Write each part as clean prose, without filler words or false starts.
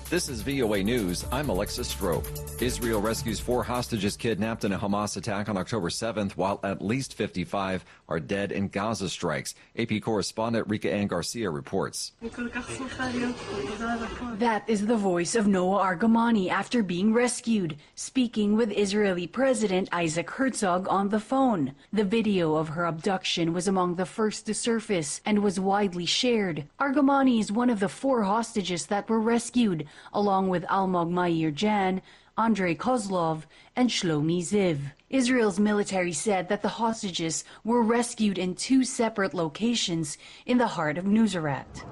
This is VOA News. I'm Alexis Strope. Israel rescues 4 hostages kidnapped in a Hamas attack on October 7th, while at least 55 are dead in Gaza strikes. AP correspondent Rika Ann Garcia reports. That is the voice of Noah Argamani after being rescued, speaking with Israeli President Isaac Herzog on the phone. The video of her abduction was among the first to surface and was widely shared. Argamani is one of the 4 hostages that were rescued, along with Almog Mair Jan, Andrei Kozlov, and Shlomi Ziv. Israel's military said that the hostages were rescued in 2 separate locations in the heart of Nuseirat.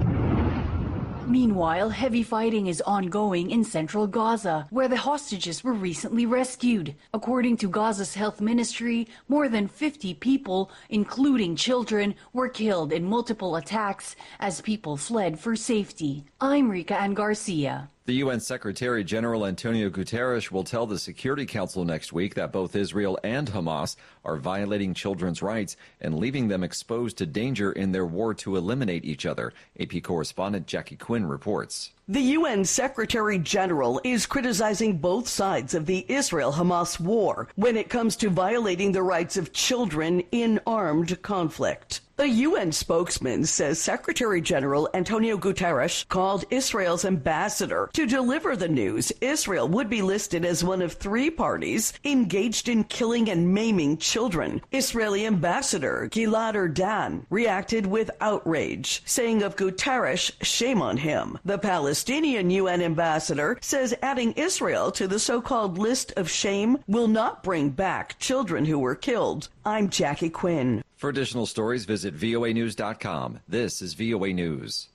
Meanwhile, heavy fighting is ongoing in central Gaza, where the hostages were recently rescued. According to Gaza's health ministry, more than 50 people, including children, were killed in multiple attacks as people fled for safety. I'm Rika Ann Garcia. The UN Secretary General Antonio Guterres will tell the Security Council next week that both Israel and Hamas are violating children's rights and leaving them exposed to danger in their war to eliminate each other. AP correspondent Jackie Quinn reports. The UN Secretary General is criticizing both sides of the Israel-Hamas war when it comes to violating the rights of children in armed conflict. The UN spokesman says Secretary General Antonio Guterres called Israel's ambassador to deliver the news Israel would be listed as one of 3 parties engaged in killing and maiming children. Israeli Ambassador Gilad Erdan reacted with outrage, saying of Guterres, shame on him. The Palestinian UN ambassador says adding Israel to the so-called list of shame will not bring back children who were killed. I'm Jackie Quinn. For additional stories, visit voanews.com. This is VOA News.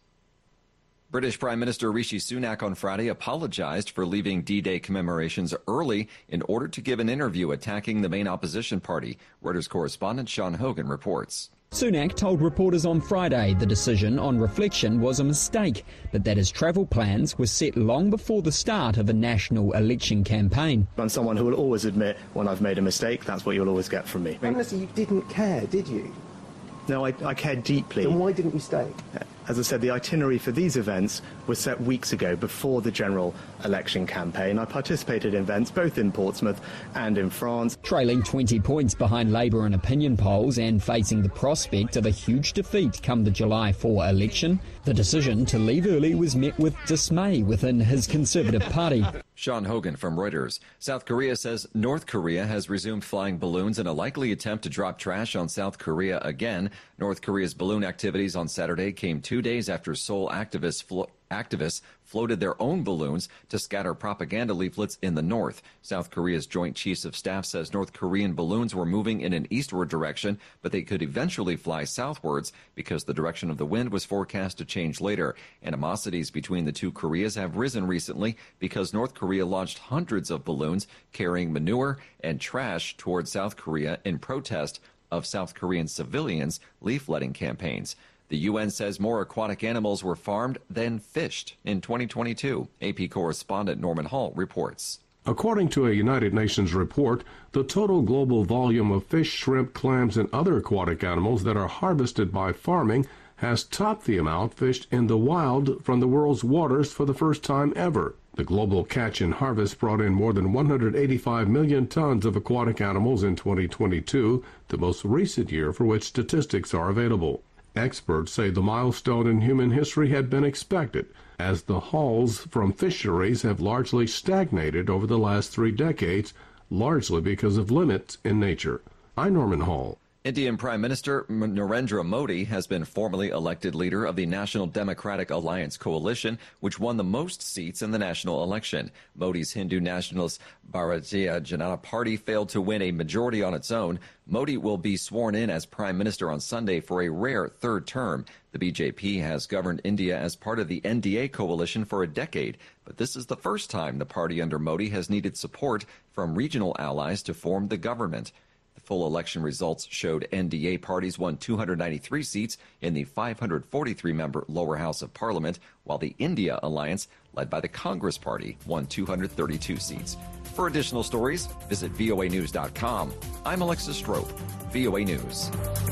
British Prime Minister Rishi Sunak on Friday apologized for leaving D-Day commemorations early in order to give an interview attacking the main opposition party. Reuters correspondent Sean Hogan reports. Sunak told reporters on Friday the decision on reflection was a mistake, but that his travel plans were set long before the start of a national election campaign. I'm someone who will always admit when I've made a mistake. That's what you'll always get from me. Honestly, you didn't care, did you? No, I cared deeply. Then why didn't you stay? As I said, the itinerary for these events was set weeks ago before the general election campaign. I participated in events both in Portsmouth and in France. Trailing 20 points behind Labour in opinion polls and facing the prospect of a huge defeat come the July 4 election, the decision to leave early was met with dismay within his Conservative Party. Sean Hogan from Reuters. South Korea says North Korea has resumed flying balloons in a likely attempt to drop trash on South Korea again. North Korea's balloon activities on Saturday came 2 days after Seoul activists floated their own balloons to scatter propaganda leaflets in the north. South Korea's Joint Chiefs of Staff says North Korean balloons were moving in an eastward direction, but they could eventually fly southwards because the direction of the wind was forecast to change later. Animosities between the 2 Koreas have risen recently because North Korea launched hundreds of balloons carrying manure and trash toward South Korea in protest of South Korean civilians' leafletting campaigns. The UN says more aquatic animals were farmed than fished in 2022. AP correspondent Norman Hall reports. According to a United Nations report, the total global volume of fish, shrimp, clams, and other aquatic animals that are harvested by farming has topped the amount fished in the wild from the world's waters for the first time ever. The global catch and harvest brought in more than 185 million tons of aquatic animals in 2022, the most recent year for which statistics are available. Experts say the milestone in human history had been expected, as the hauls from fisheries have largely stagnated over the last 3 decades, largely because of limits in nature. I'm Norman Hall. Indian Prime Minister Narendra Modi has been formally elected leader of the National Democratic Alliance coalition, which won the most seats in the national election. Modi's Hindu nationalist Bharatiya Janata Party failed to win a majority on its own. Modi will be sworn in as Prime Minister on Sunday for a rare 3rd term. The BJP has governed India as part of the NDA coalition for a decade, but this is the first time the party under Modi has needed support from regional allies to form the government. Full election results showed NDA parties won 293 seats in the 543-member lower house of parliament, while the India alliance, led by the Congress Party, won 232 seats. For additional stories, visit voanews.com. I'm Alexis Strope, VOA News.